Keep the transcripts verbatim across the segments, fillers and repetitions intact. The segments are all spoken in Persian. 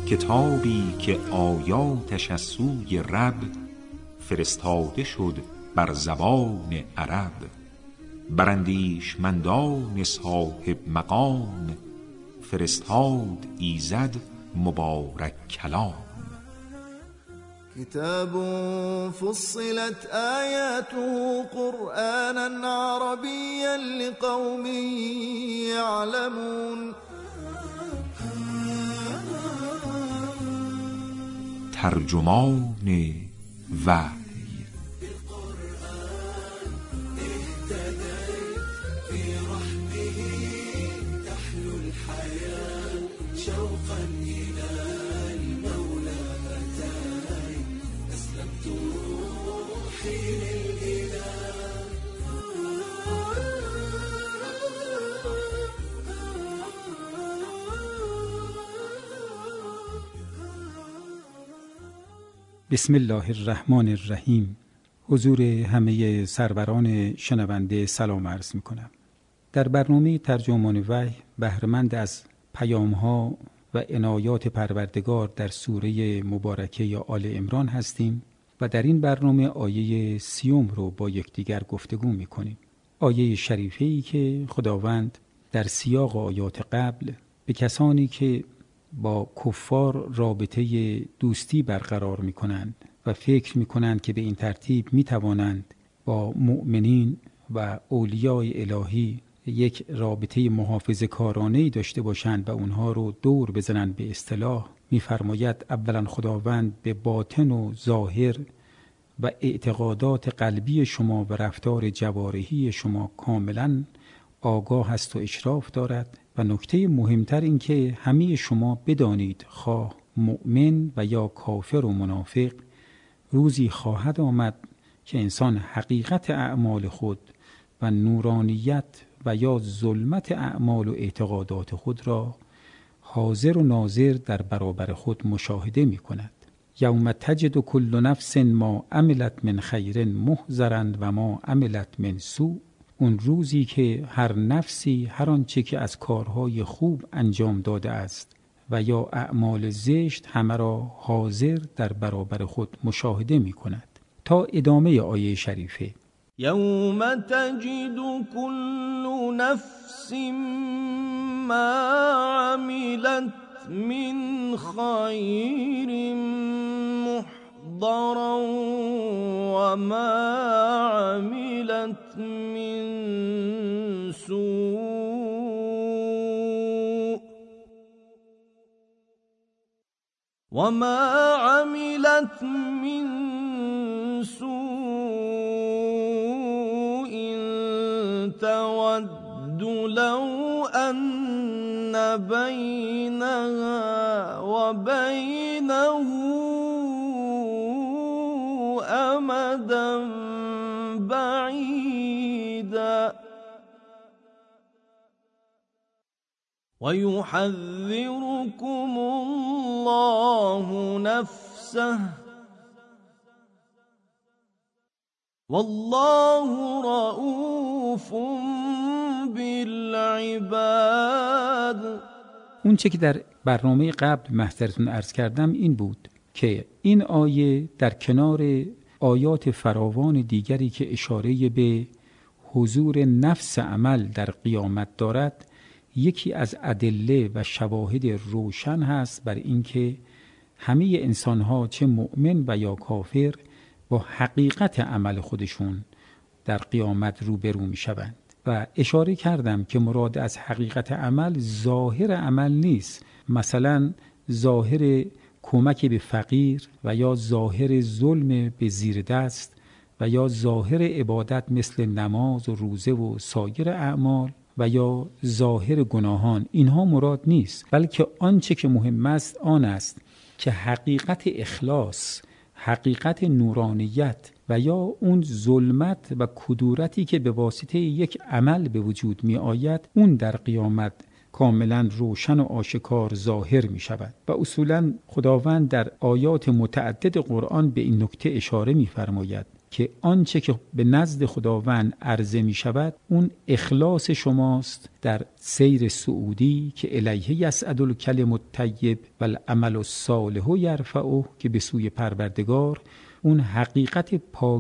کتابی که آیاتش از سوی رب فرستاده شد بر زبان عرب، بر اندیشمندان صاحب مقام فرستاد ایزد مبارک کلام. كتاب فصلت آياته قرآنا عربيا لقوم يعلمون. ترجمان وحی. بسم الله الرحمن الرحیم. حضور همه سروران شنونده سلام عرض می کنم. در برنامه ترجمان وحی بهره‌مند از پیام‌ها و عنایات پروردگار در سوره مبارکه یا آل عمران هستیم و در این برنامه آیه سیوم رو با یکدیگر گفتگو می کنیم. آیه شریفه‌ای که خداوند در سیاق آیات قبل به کسانی که با کفار رابطه دوستی برقرار می کنند و فکر می کنند که به این ترتیب می توانند با مؤمنین و اولیای الهی یک رابطه محافظه کارانه‌ای داشته باشند و اونها رو دور بزنند، به اصطلاح می فرماید اولا خداوند به باطن و ظاهر و اعتقادات قلبی شما و رفتار جوارحی شما کاملا آگاه است و اشراف دارد و نکته مهمتر این که همه شما بدانید خواه مؤمن و یا کافر و منافق روزی خواهد آمد که انسان حقیقت اعمال خود و نورانیت و یا ظلمت اعمال و اعتقادات خود را حاضر و ناظر در برابر خود مشاهده می کند. یوم تجد کل نفس ما عملت من خیر محضرا و ما عملت من سوء. اون روزی که هر نفسی هر آنچه که از کارهای خوب انجام داده است و یا اعمال زشت همه را حاضر در برابر خود مشاهده می کند. تا ادامه آیه شریفه. یوم تجد کل نفس ما عملت من خیر محضرا و ما عملت من سوء و ما عملت من سوء تود لو أن بينها وبينه أمدا بعيدا ويحذركم الله نفسه والله رؤوف بالعباد. اون چه که در برنامه قبل محضرتون عرض کردم این بود که این آیه در کنار آیات فراوان دیگری که اشاره به حضور نفس عمل در قیامت دارد، یکی از ادله و شواهد روشن هست بر اینکه همه انسان‌ها چه مؤمن و یا کافر با حقیقت عمل خودشون در قیامت روبرو می‌شوند. و اشاره کردم که مراد از حقیقت عمل ظاهر عمل نیست، مثلا ظاهر کمک به فقیر و یا ظاهر ظلم به زیر دست و یا ظاهر عبادت مثل نماز و روزه و سایر اعمال و یا ظاهر گناهان. اینها مراد نیست، بلکه آنچه که مهم است آن است که حقیقت اخلاص، حقیقت نورانیت و یا اون ظلمت و کدورتی که به واسطه یک عمل به وجود می آید، اون در قیامت کاملا روشن و آشکار ظاهر می شود. و اصولا خداوند در آیات متعدد قرآن به این نکته اشاره می فرماید که آنچه که به نزد خداوند عرضه می شود اون اخلاص شماست در سیر سعودی که الیه یصعد الکلم الطیب و العمل الصالح یرفعه، که به سوی پروردگار اون حقیقت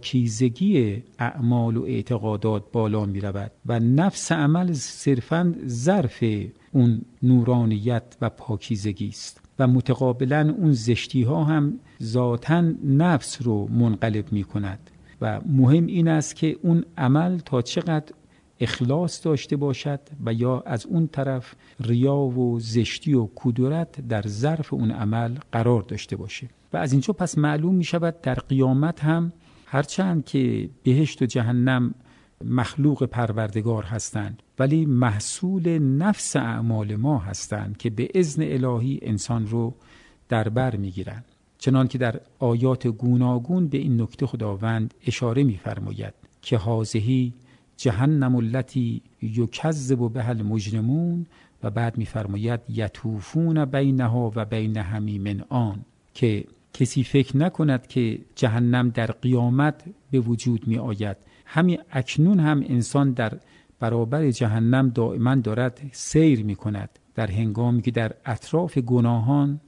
پاکیزگی اعمال و اعتقادات بالا می رود و نفس عمل صرفاً ظرف اون نورانیت و پاکیزگی است و متقابلاً اون زشتی ها هم ذاتاً نفس رو منقلب می کند و مهم این است که اون عمل تا چقدر اخلاص داشته باشد و یا از اون طرف ریا و زشتی و کدورت در ظرف اون عمل قرار داشته باشه. و از اینجا پس معلوم می شود در قیامت هم هرچند که بهشت و جهنم مخلوق پروردگار هستند ولی محصول نفس اعمال ما هستند که به اذن الهی انسان رو در بر می گیرند. چنان که در آیات گوناگون به این نکته خداوند اشاره می فرماید که هذه جهنم التی یکذب بها المجرمون و بعد می فرماید یطوفون بینها و بین حمیم آن، که کسی فکر نکند که جهنم در قیامت به وجود می آید. همین اکنون هم انسان در برابر جهنم دائما دارد سیر می کند در هنگامی که در اطراف گناهان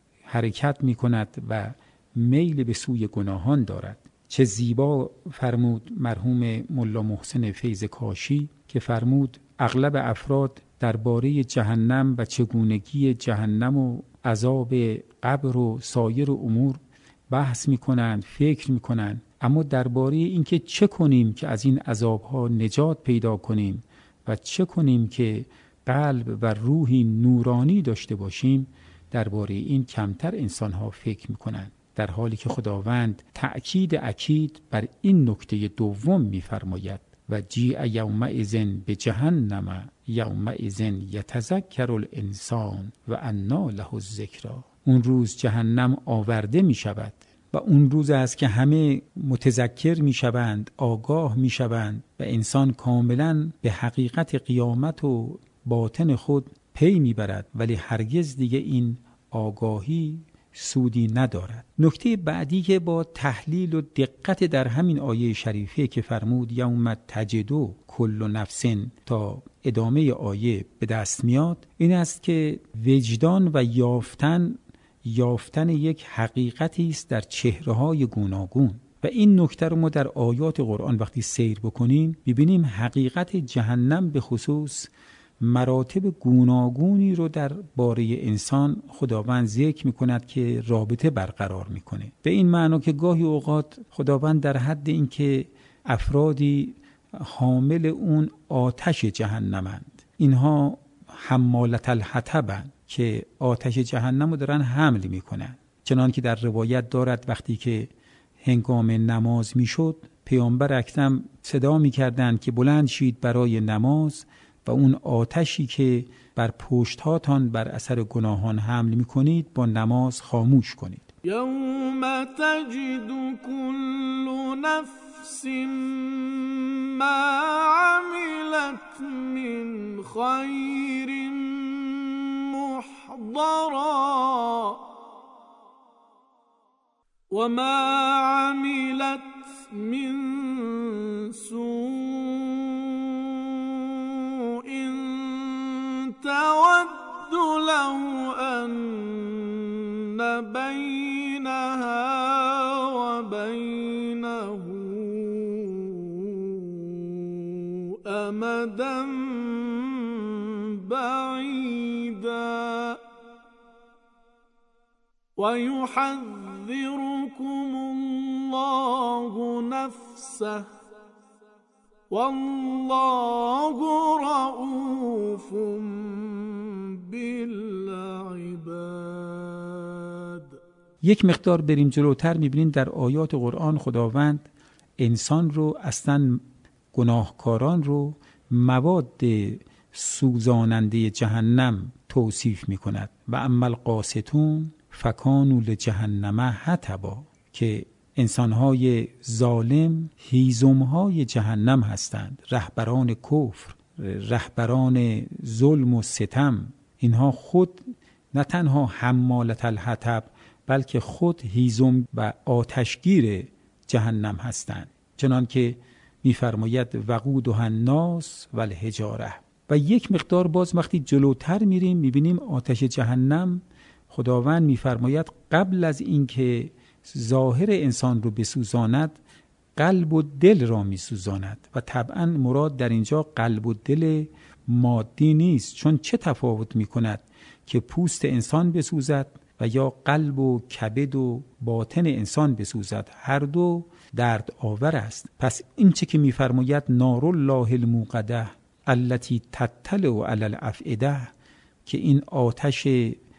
حرکت می کند و میل به سوی گناهان دارد. چه زیبا فرمود مرحوم ملا محسن فیض کاشی که فرمود اغلب افراد درباره جهنم و چگونگی جهنم و عذاب قبر و سایر امور بحث می کنند، فکر می کنند، اما درباره اینکه چه کنیم که از این عذابها نجات پیدا کنیم و چه کنیم که قلب و روحی نورانی داشته باشیم، درباره این کمتر انسانها فکر می کنند، در حالی که خداوند تأکید اکید بر این نکته دوم می فرماید و جیع یومئذ به جهنم یومئذ یتذکر الانسان و انا له الذکری. اون روز جهنم آورده می شود و اون روز است که همه متذکر می شوند، آگاه می شوند و انسان کاملا به حقیقت قیامت و باطن خود پی می برد، ولی هرگز دیگه این آگاهی سودی ندارد. نکته بعدی که با تحلیل و دقت در همین آیه شریفه که فرمود یوم تجدو کل نفس تا ادامه آیه به دست میاد، این است که وجدان و یافتن یافتن یک حقیقتی است در چهره‌های گوناگون و این نکته رو ما در آیات قرآن وقتی سیر بکنیم ببینیم حقیقت جهنم به خصوص مراتب گوناگونی رو در باره انسان خداوند ذکر می‌کند که رابطه برقرار می‌کنه. به این معنا که گاهی اوقات خداوند در حد این که افرادی حامل اون آتش جهنمند، اینها حمالت الحطبند که آتش جهنم رو دارن حمل می‌کنن، چنان که در روایت دارد وقتی که هنگام نماز میشد پیامبر اکرم صدا می‌کردند که بلند شید برای نماز و اون آتشی که بر پشت‌هاتان بر اثر گناهان حمل می‌کنید با نماز خاموش کنید. یوم تجد کل نفس ما عملت من خیر محضرا و ما عملت من سوء تود لو أن بينها وبينه أمدا بعيدا ويحذركم الله نفسه والله رؤوف بالعباد. یک مقدار بریم جلوتر می‌بینیم در آیات قرآن خداوند انسان رو اصلا گناهکاران رو مواد سوزاننده جهنم توصیف می‌کند و اما القاسطون فکانوا لجهنم حطبا، که انسان‌های ظالم هیزم‌های جهنم هستند، رهبران کفر، رهبران ظلم و ستم. اینها خود نه تنها حمالت الحطب بلکه خود هیزم و آتشگیر جهنم هستند. چنان که میفرماید وقودها الناس و الحجاره. و یک مقدار باز وقتی جلوتر میریم میبینیم آتش جهنم خداوند میفرماید قبل از اینکه ظاهر انسان رو بسوزاند قلب و دل را میسوزاند. و طبعا مراد در اینجا قلب و دل مادی نیست، چون چه تفاوت میکند که پوست انسان بسوزد و یا قلب و کبد و باطن انسان بسوزد، هر دو درد آور است. پس این چه که میفرماید نار الله الموقده التي تطلع علی الافئده، که این آتش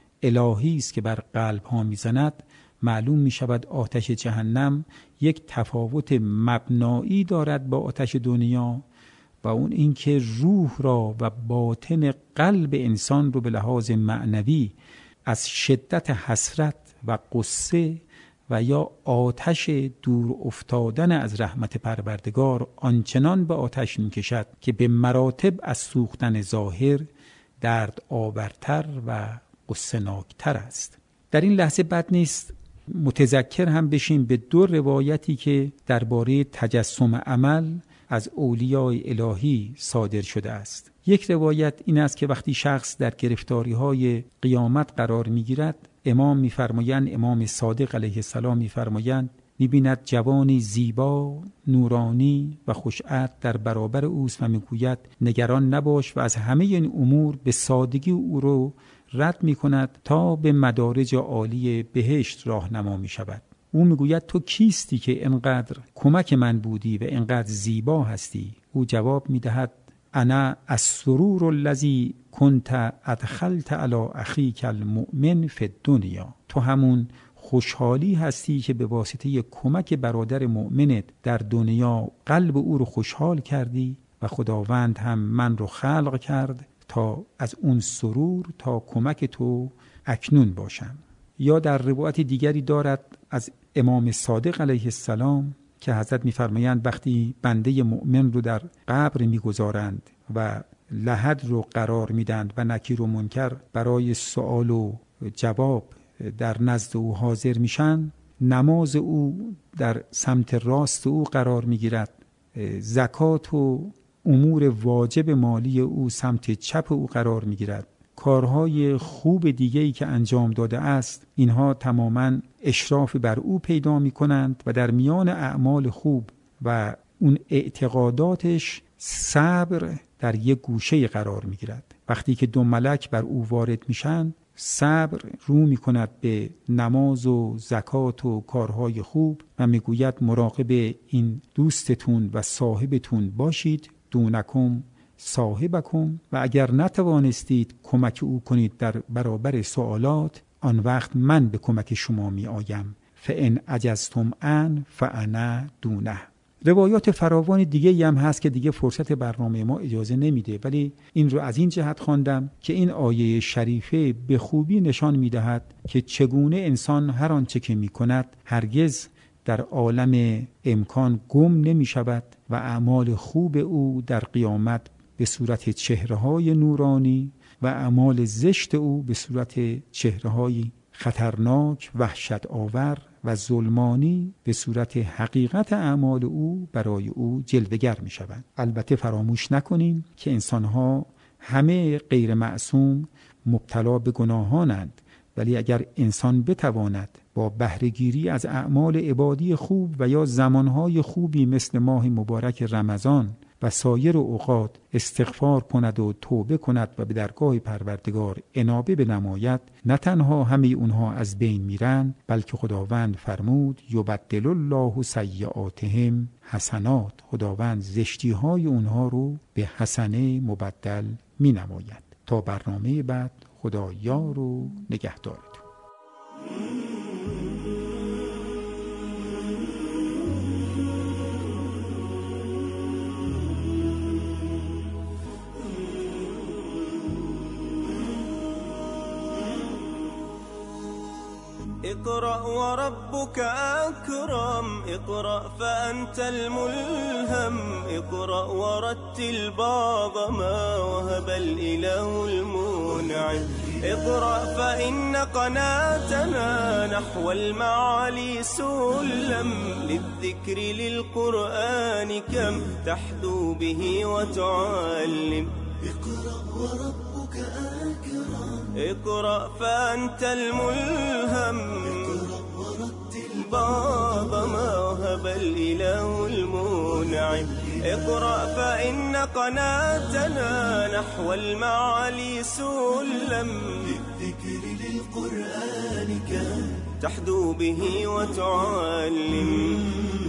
الهی است که بر قلب ها میزند، معلوم می شود آتش جهنم یک تفاوت مبنایی دارد با آتش دنیا، و اون این که روح را و باطن قلب انسان رو به لحاظ معنوی از شدت حسرت و قصه و یا آتش دور افتادن از رحمت پروردگار آنچنان به آتش می کشد که به مراتب از سوختن ظاهر درد آورتر و قصه ناکتر است. در این لحظه بد نیست متذکر هم بشیم به دو روایتی که درباره تجسم عمل از اولیای الهی صادر شده است. یک روایت این است که وقتی شخص در گرفتاری های قیامت قرار می گیرد، امام می فرمایند، امام صادق علیه السلام می فرمایند می بیند جوانی زیبا، نورانی و خوشعهد در برابر اوست و می گوید نگران نباش، و از همه این امور به سادگی او رو رد می کند تا به مدارج عالی بهشت راهنما می شود. او می گوید تو کیستی که انقدر کمک من بودی و انقدر زیبا هستی؟ او جواب می دهد انا السرور الذی کنت ادخلت علی اخیک المؤمن فی الدنیا. تو همون خوشحالی هستی که به واسطه کمک برادر مؤمنت در دنیا قلب او رو خوشحال کردی، و خداوند هم من رو خلق کرد تا از اون سرور تا کمک تو اکنون باشم. یا در روایت دیگری دارد از امام صادق علیه السلام که حضرت می‌فرمایند وقتی بنده مؤمن رو در قبر می‌گذارند و لحد رو قرار میدند و نکیر و منکر برای سوال و جواب در نزد او حاضر میشن، نماز او در سمت راست او قرار میگیرد، زکات و امور واجب مالی او سمت چپ او قرار میگیرد، کارهای خوب دیگه‌ای که انجام داده است اینها تماماً اشراف بر او پیدا میکنند و در میان اعمال خوب و اون اعتقاداتش صبر در یک گوشه قرار میگیرد. وقتی که دو ملک بر او وارد میشن، صبر رو میکند به نماز و زکات و کارهای خوب و میگوید مراقب این دوستتون و صاحبتون باشید، دونکم صاحبکم، و اگر نتوانستید کمک او کنید در برابر سوالات، آن وقت من به کمک شما می آیم. فان عجزتم ان فانا دونه. روایات فراوان دیگه هم هست که دیگه فرصت برنامه ما اجازه نمیده، ولی این رو از این جهت خواندم که این آیه شریفه به خوبی نشان میدهد که چگونه انسان هر آنچه که میکند هرگز در عالم امکان گم نمی شود و اعمال خوب او در قیامت به صورت چهره‌های نورانی و اعمال زشت او به صورت چهره‌های خطرناک، وحشت آور و ظلمانی به صورت حقیقت اعمال او برای او جلوه‌گر می شوند. البته فراموش نکنیم که انسان‌ها همه غیر معصوم مبتلا به گناهانند، ولی اگر انسان بتواند با بهره‌گیری از اعمال عبادی خوب و یا زمانهای خوبی مثل ماه مبارک رمضان و سایر اوقات استغفار کند و توبه کند و به درگاه پروردگار انابه بنماید، نه تنها همه اونها از بین میرن، بلکه خداوند فرمود یبدل الله سیئاتهم حسنات، خداوند زشتی های اونها رو به حسنه مبدل می نماید. تا برنامه بعد، خدا یار و نگهدارتون. اقرأ وربك أكرم، اقرأ فأنت الملهم، اقرأ ورتل بعض ما وهب الإله المنعم. اقرأ فإن قناتنا نحو المعالي سلم، للذكر للقرآن كم تحدو به وتعلم. اقرأ وربك أكرم، اقرأ فأنت الملهم، اقرأ ورتل بابا ما وهب الإله المنعم. اقرأ فإن قناتنا نحو المعالي سلم، للذكر للقرآن كم تحدو به وتعلم.